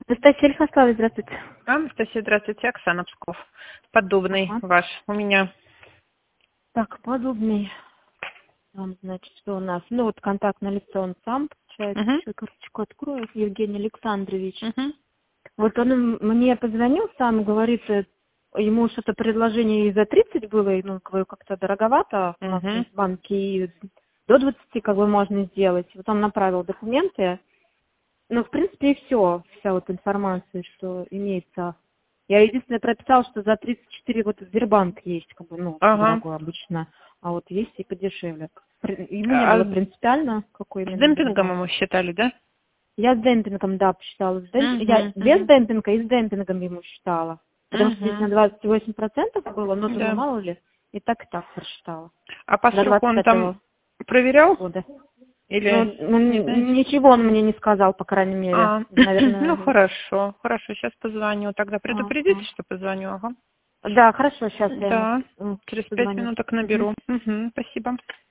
Анастасия Ильфасова, здравствуйте. Анастасия, здравствуйте. Оксана Псков. Подобный Ага. ваш у меня. Так, подобный. Там, значит, что у нас? Ну, вот контактное лицо он сам, получается. Угу. Сейчас карточку открою. Евгений Александрович. Угу. Вот он мне позвонил сам, говорит, ему что-то предложение и за 30 было, и, ну, говорю, как-то дороговато у нас Угу. в банке, и до 20 как бы можно сделать. Вот он направил документы. Ну, в принципе, и все, вся вот информация, что имеется. Я единственное прописала, что за 34 вот Сбербанк есть, как бы, ну, Ага. дорогой обычно, а вот есть и подешевле. Ему не А было с принципиально, какой именно демпингом Сбербанк. ему считали, да? Я с демпингом, да, посчитала. Я Угу. без Угу. демпинга и с демпингом ему считала. Потому что здесь на Угу. 28% было, но думаю, Да. мало ли, и так просчитала. А по До сроку он 25 там проверял? года. Ну, Или не знаете? ничего он мне не сказал, по крайней мере. Ну Наверное, хорошо, хорошо, сейчас позвоню. Тогда предупредите, ага. что позвоню, ага. Да, хорошо, сейчас я ему Да, через 5 позвоню. минуток Мгм. наберу. Угу. Спасибо.